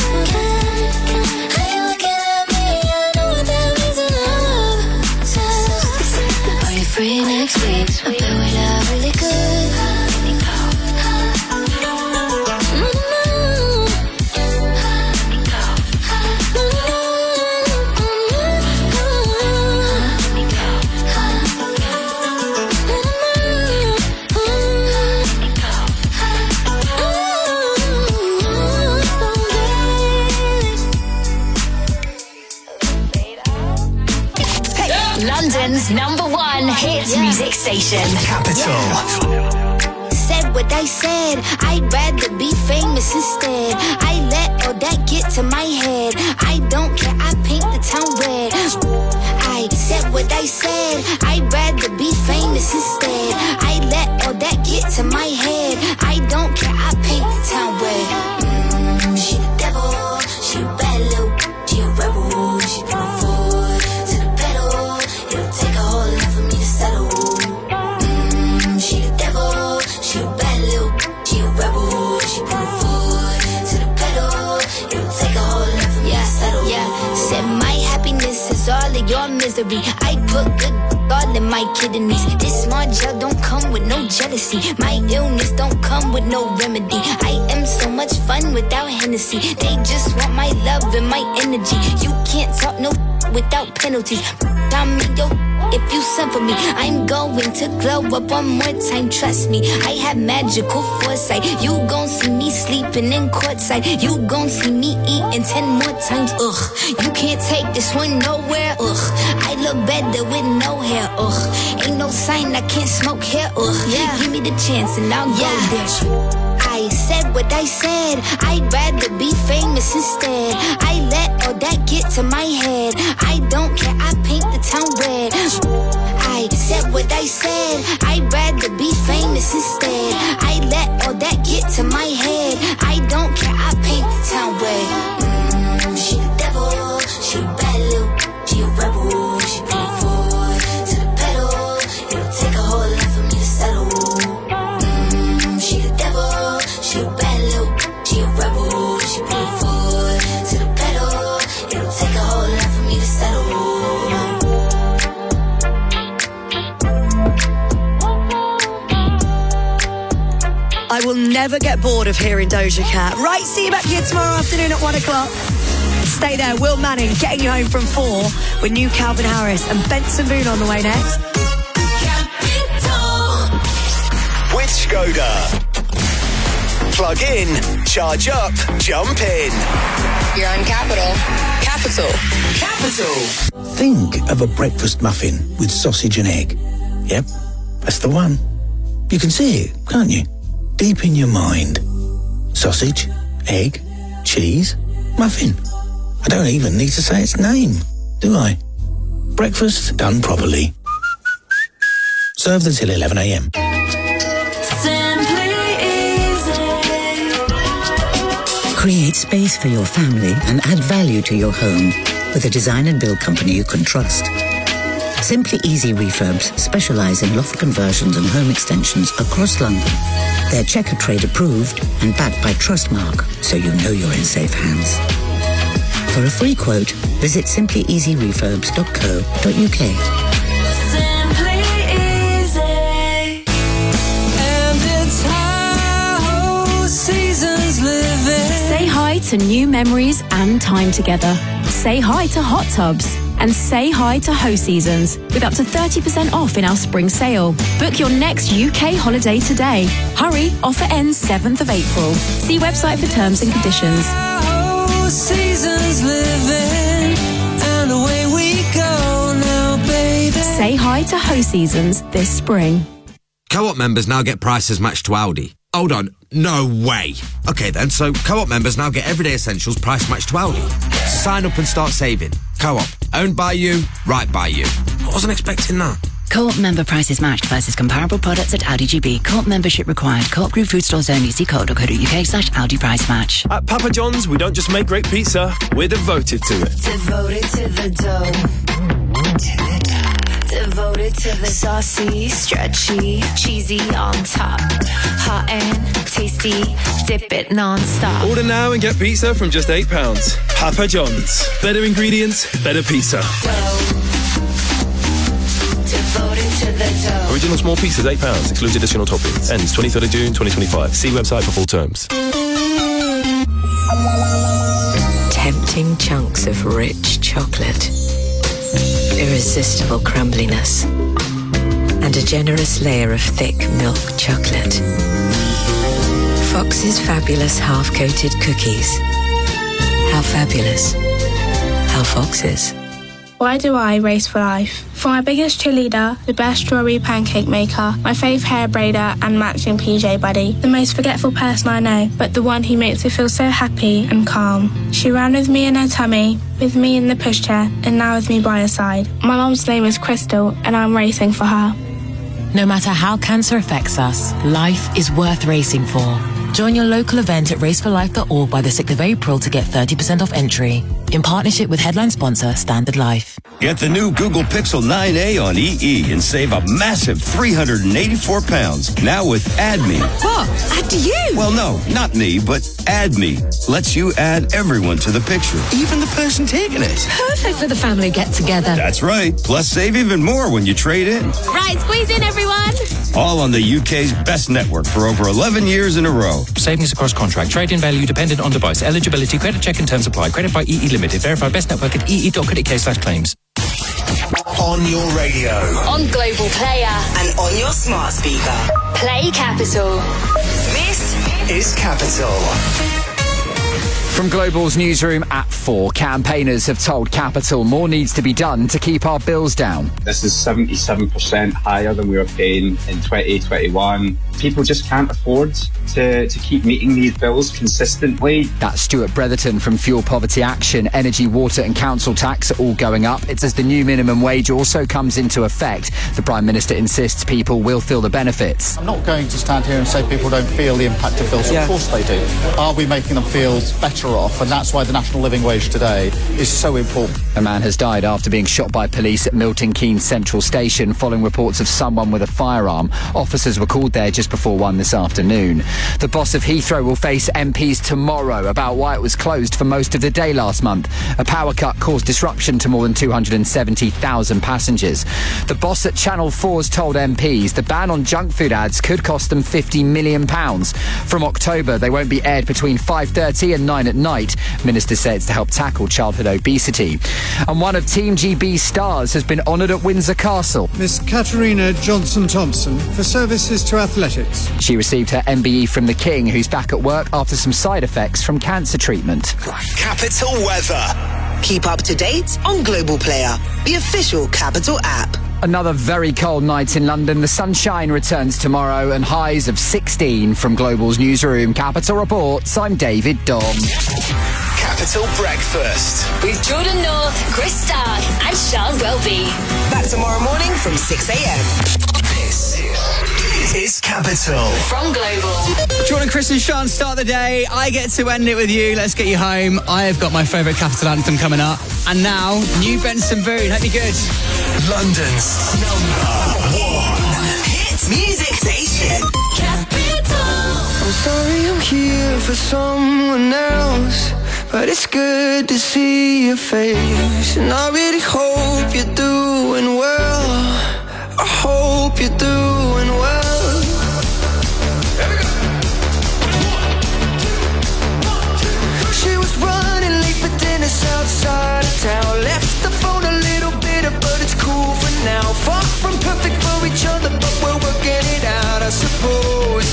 Free next week, I bet we'd have really good. London's #1 hit music station. Capital. Said what I said, I'd rather be famous instead. I let all that get to my head. I don't care, I paint the town red. I said what I said, I'd rather be famous instead. I let all that get to my head. I don't care, I paint the town red. She the devil, she a bad little, she a rebel, she put forward to the pedal. It'll take a whole lot for me to settle. She the devil, she a bad little, she a rebel, she put forward to the pedal. It'll take a whole lot for me to settle. Yeah, said my happiness is all of your misery. I put good all in my kidneys. This smart gel don't come with no jealousy. My illness don't come with no remedy. I am so much fun without Hennessy. They just want my love and my energy. You can't talk no without penalties. I'm yo. If you send for me, I'm going to glow up one more time, trust me. I have magical foresight. You gon' see me sleeping in courtside. You gon' see me eating 10 more times, ugh. You can't take this one nowhere, ugh. I look better with no hair, ugh. Ain't no sign I can't smoke here, ugh. Yeah. Give me the chance and I'll go there. I said what I said, I'd rather be famous instead. I let all that get to my head. I don't care, I paint the town red. I said what I said, I'd rather be famous instead. I let all that get to my head. I don't care, I paint the town red. She the devil, she a bad little, she a rebel. She put her foot to the pedal. It'll take a whole lot for me to settle. She the devil, she a bad little, she a rebel. She put her foot to the pedal. It'll take a whole lot for me to settle. I will never get bored of hearing Doja Cat. Right, see you back here tomorrow afternoon at 1 o'clock. Stay there. Will Manning getting you home from 4 with new Calvin Harris and Benson Boone on the way next. With Skoda. Plug in, charge up, jump in. You're on Capital. Capital. Think of a breakfast muffin with sausage and egg. Yep, that's the one. You can see it, can't you? Deep in your mind. Sausage, egg, cheese, muffin. I don't even need to say its name, do I? Breakfast done properly. Served until 11 a.m. Create space for your family and add value to your home with a design and build company you can trust. Simply Easy Refurbs specialise in loft conversions and home extensions across London. They're Checker Trade approved and backed by Trustmark, so you know you're in safe hands. For a free quote, visit simplyeasyrefurbs.co.uk. Simply easy. And it's how seasons living. Say hi to new memories and time together. Say hi to hot tubs. And say hi to Ho Seasons with up to 30% off in our spring sale. Book your next UK holiday today. Hurry, offer ends 7th of April. See website for terms and conditions. How seasons living, and away we go now, baby. Say hi to Ho Seasons this spring. Co-op members now get prices matched to Aldi. Hold on, no way. Okay then, so Co-op members now get everyday essentials price matched to Aldi. So sign up and start saving. Co-op, owned by you, right by you. I wasn't expecting that. Co-op member prices matched versus comparable products at Aldi GB. Co-op membership required. Co-op group food stores only. See co.co.uk/Aldi price match. At Papa John's, we don't just make great pizza, we're devoted to it. Devoted to the dough. Devoted to the saucy, stretchy, cheesy on top. Hot and tasty, dip it non-stop. Order now and get pizza from just £8. Papa John's. Better ingredients, better pizza. Devoted to the dough. Original small pizzas, £8. Excludes additional toppings. Ends 23rd of June 2025. See website for full terms. Tempting chunks of rich chocolate. Irresistible crumbliness. And a generous layer of thick milk chocolate. Fox's fabulous half-coated cookies. How fabulous. How Fox's. Why do I race for life? For my biggest cheerleader, the best strawberry pancake maker, my fave hair braider and matching PJ buddy, the most forgetful person I know, but the one who makes me feel so happy and calm. She ran with me in her tummy, with me in the pushchair, and now with me by her side. My mum's name is Crystal, and I'm racing for her. No matter how cancer affects us, life is worth racing for. Join your local event at raceforlife.org by the 6th of April to get 30% off entry. in partnership with headline sponsor Standard Life. Get the new Google Pixel 9a on EE and save a massive £384. Now with Add Me. What? Add you? Well, no, not me, but Add Me lets you add everyone to the picture, even the person taking it. Perfect for the family get-together. That's right. Plus, save even more when you trade in. Right, squeeze in, everyone. All on the UK's best network for over 11 years in a row. Savings across contract. Trade-in value dependent on device. Eligibility, credit check and terms apply. Credit by EE Limited. Verify best network at ee.co.uk/claims. On your radio. On Global Player. And on your smart speaker. Play Capital. This is Capital. From Global's newsroom at 4, campaigners have told Capital more needs to be done to keep our bills down. This is 77% higher than we were paying in 2021. People just can't afford to keep meeting these bills consistently. That's Stuart Bretherton from Fuel Poverty Action. Energy, water and council tax are all going up. It's as the new minimum wage also comes into effect. The Prime Minister insists people will feel the benefits. I'm not going to stand here and say people don't feel the impact of bills. Of course they do. Are we making them feel better off? And that's why the national living wage today is so important. A man has died after being shot by police at Milton Keynes Central Station following reports of someone with a firearm. Officers were called there just before 1 this afternoon. The boss of Heathrow will face MPs tomorrow about why it was closed for most of the day last month. A power cut caused disruption to more than 270,000 passengers. The boss at Channel 4's told MPs the ban on junk food ads could cost them £50 million. From October, they won't be aired between 5:30 and 9 at night. Ministers say it's to help tackle childhood obesity. And one of Team GB's stars has been honoured at Windsor Castle. Miss Katarina Johnson-Thompson for services to athletics. She received her MBE from the King, who's back at work after some side effects from cancer treatment. Capital weather. Keep up to date on Global Player, the official Capital app. Another very cold night in London. The sunshine returns tomorrow and highs of 16 from Global's newsroom. Capital reports. I'm David Dom. Capital Breakfast. With Jordan North, Chris Stark and Sean Welby. Back tomorrow morning from 6 a.m. This is Capital. From Global. Jordan, Chris and Sean start the day. I get to end it with you. Let's get you home. I have got my favourite Capital anthem coming up. And now, New Benson Boone. Hope you're good. London's #1 hit music station. I'm sorry I'm here for someone else, but it's good to see your face. And I really hope you're doing well. I hope you're doing well. She was running late for dinner outside of town. Left the phone a little bitter, but it's cool for now. Far from perfect for each other, but we're working it out, I suppose.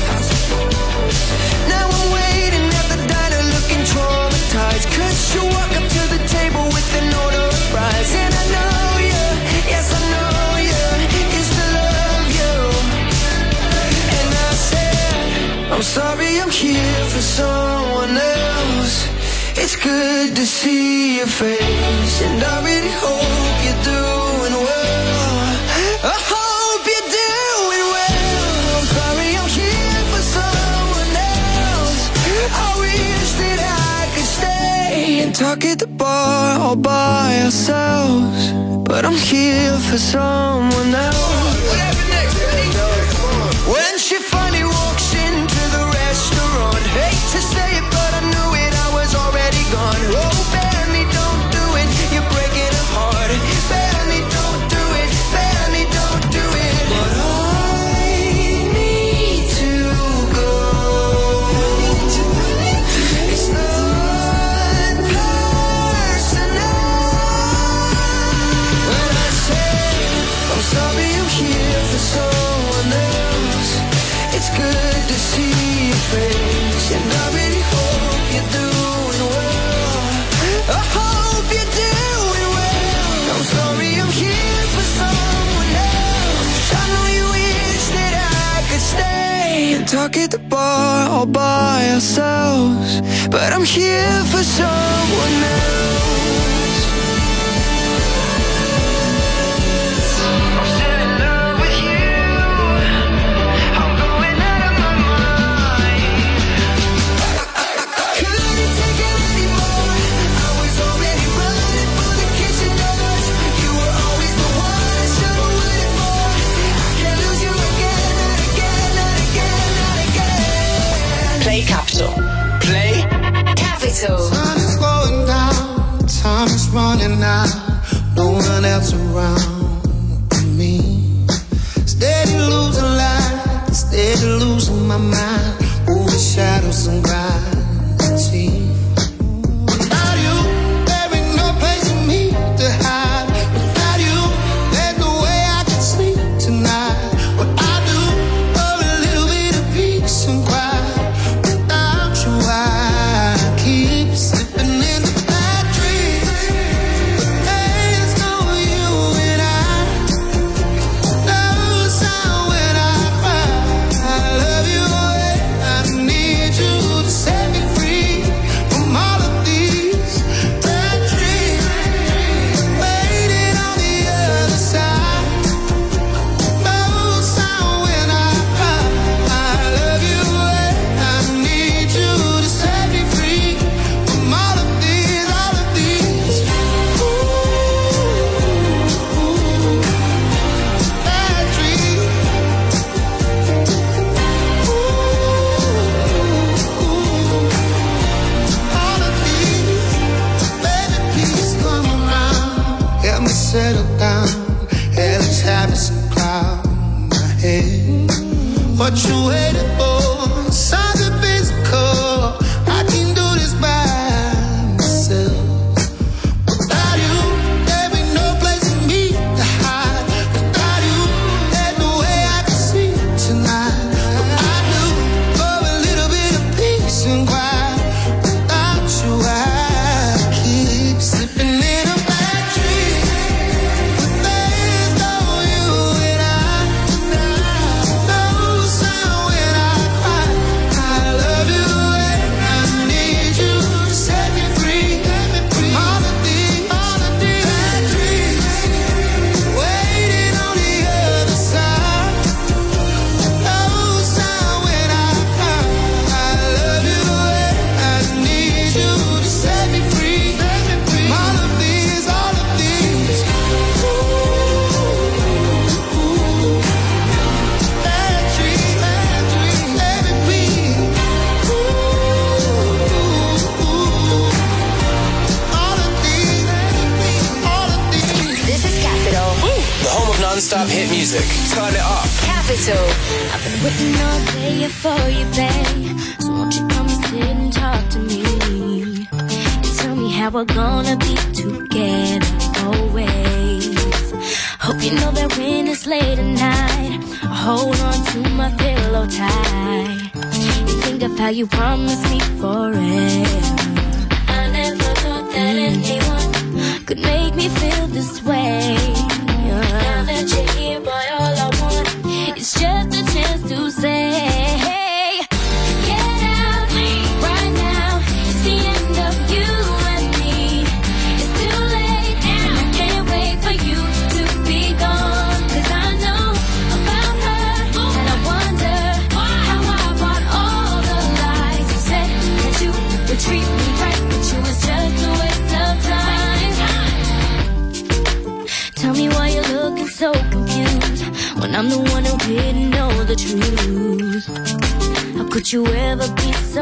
Now I'm waiting at the diner looking traumatized, 'cause you walk up to the table with an order of fries. And I know you, yes I know you, is to love you. And I said, I'm sorry I'm here for someone else. It's good to see your face, and I really hope you're doing well. I hope you're doing well. I'm sorry I'm here for someone else. I wish that I could stay and talk at the bar all by ourselves, but I'm here for someone else. What happened next? When she finally walks into the restaurant, hate to say it, but I knew it, I was already gone. Oh, Benny, don't do it, you're breaking her heart. Benny, don't do it, Benny, don't do it. But I need to go. It's not personal. When I say I'm sorry I'm here for someone else, it's good to see your face, and I really hope you're doing well. I hope you're doing well. I'm sorry I'm here for someone else. I know you wish that I could stay and talk at the bar all by ourselves, but I'm here for someone else. I'm still in love with you. I'm going out of my mind. I couldn't take it anymore. I was Capital. Sun is going down, time is running out, no one else around me. Steady losing light, steady losing my mind, over shadows and gravity. Without you, there ain't no place for me to hide. Without you, there's no way I can sleep tonight. What I do for a little bit of peace and quiet. Without you, I keep slipping into bad dreams. But there's no you and I. No sound when I cry. I love you and I need you to set me free from all of these bad dreams. Waiting on the other side. No sound when I cry. I love you and I need you to set me free from all of these bad dreams. All of these, baby, please come around. Help me settle down. Hell is having some cloud in my head. What you waiting for? Something physical. I can do this by myself. Without you, there ain't no place for me to hide. Without you, there's no way I can sleep tonight. What I do for a little bit of peace and quiet. Without you, I keep slipping in a bad dream. But there's no you and I. No sound when I cry. I love you and I need you to set me free from all of these bad dreams. Waiting on the other side. No sound when I cry. I love you and I need you to set me free from all of these bad dreams. Baby, please. All of these. This is Capital. The home of non-stop hit music. Turn it up. Capital. I've been waiting all day for you, babe. So won't you come and sit and talk to me? And tell me how we're gonna be together always. Hope you know that when it's late at night, I hold on to my pillow tight. You think of how you promised me forever. I never thought that anyone could make me feel this way. Now that you're here, boy, all I want is just a chance to say, get out right now. It's the end of you and me. It's too late and I can't wait for you to be gone. 'Cause I know about her and I wonder how I bought all the lies you said that you would treat me right, but you was just a waste of time. Tell me why you're looking so confused when I'm the one who didn't know the truth. How could you ever be so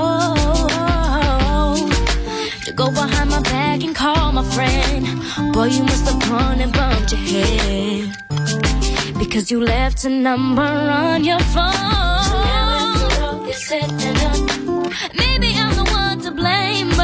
cold to go behind my back and call my friend? Boy, you must have gone and bumped your head because you left a number on your phone. So now it's all is said and done. Maybe I'm the one to blame,